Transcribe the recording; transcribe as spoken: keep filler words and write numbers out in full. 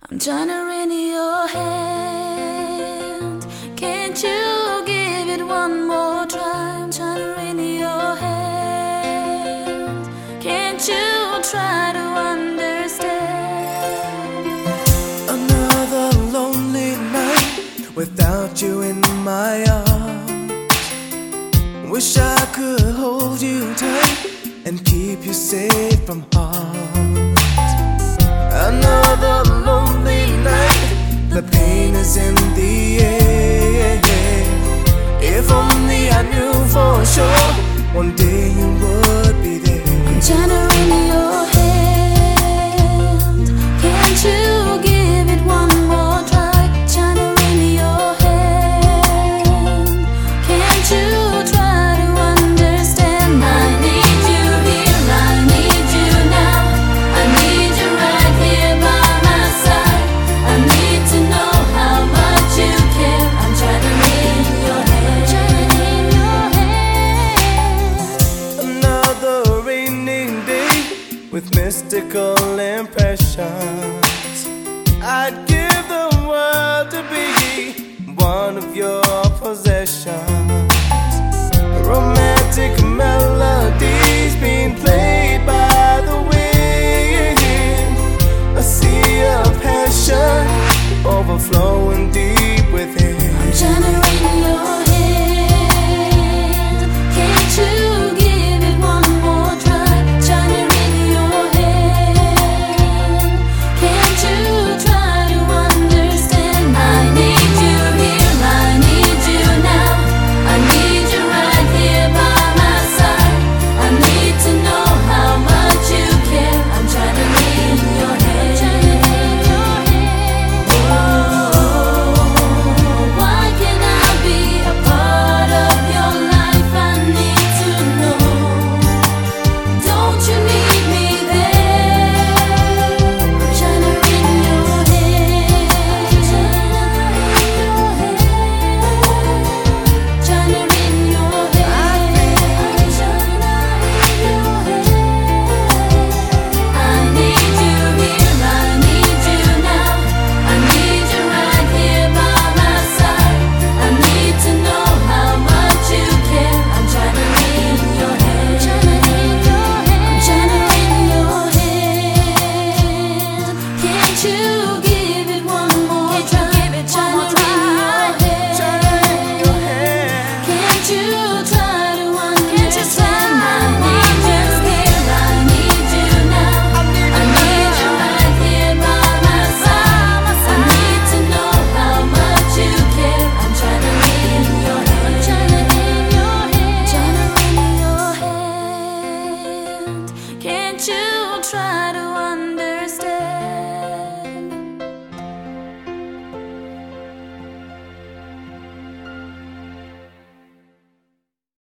I'm trying to rein your hand. Can't you give it one more try? I'm trying to rein your hand. Can't you try to understand? Another lonely night without you in my arms. Wish I could hold you tight and keep you safe from harm. Another lonely night, the pain is in the air. If only I knew for sure one day you would be there. I'm trying to rein your hand. Can't you give it one more try? Trying to rein your hand. Can't you try to understand? I need you here, I need you now. I need you right here by my side. I need to know how much you care. I'm trying to rein your hand. Another rainy day with mystical impressions. I'd give the world to be one of your possessions. Romantic melodies being played by the wind. A sea of passion overflowing deep